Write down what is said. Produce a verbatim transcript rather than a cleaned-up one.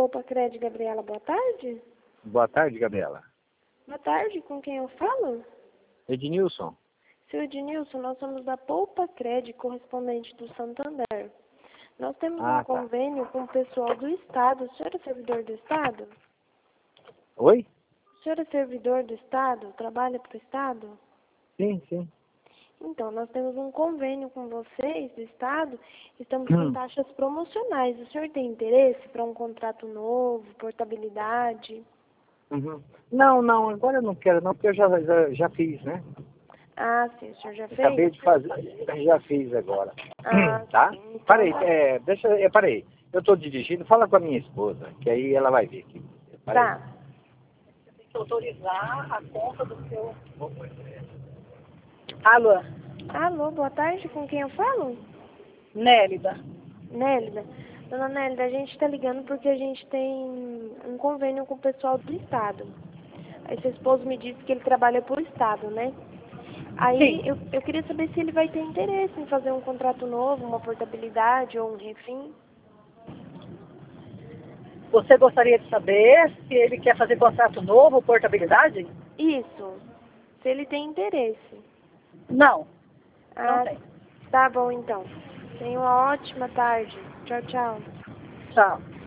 Poupa Crédito, Gabriela, boa tarde. Boa tarde, Gabriela. Boa tarde, com quem eu falo? Ednilson. Seu Ednilson, nós somos da Poupa Crédito, correspondente do Santander. Nós temos Ah, um tá. convênio com o pessoal do Estado. O senhor é servidor do Estado? Oi? O senhor é servidor do Estado? Trabalha para o Estado? Sim, sim. Então, nós temos um convênio com vocês do Estado. Estamos com Hum. taxas promocionais. O senhor tem interesse para um contrato novo, portabilidade? Uhum. Não, não, agora eu não quero não, porque eu já, já, já fiz, né? Ah, sim, o senhor já Acabei fez? de fazer, já fiz agora. Ah, Tá? sim. Então, Parei, é, deixa, é, parei. Eu tô dirigindo, fala com a minha esposa, que aí ela vai ver aqui. Parei. tá. Tem que autorizar a conta do seu... Alô, Alô, boa tarde, com quem eu falo? Nélida. Nélida. Dona Nélida, a gente está ligando porque a gente tem um convênio com o pessoal do Estado. Aí seu esposo me disse que ele trabalha por Estado, né? Aí Sim. eu, eu queria saber se ele vai ter interesse em fazer um contrato novo, uma portabilidade ou um refim. Você gostaria de saber se ele quer fazer contrato novo, portabilidade? Isso, se ele tem interesse. Não, não Ah, tem. tá bom então. Tenha uma ótima tarde. Tchau, tchau. Tchau.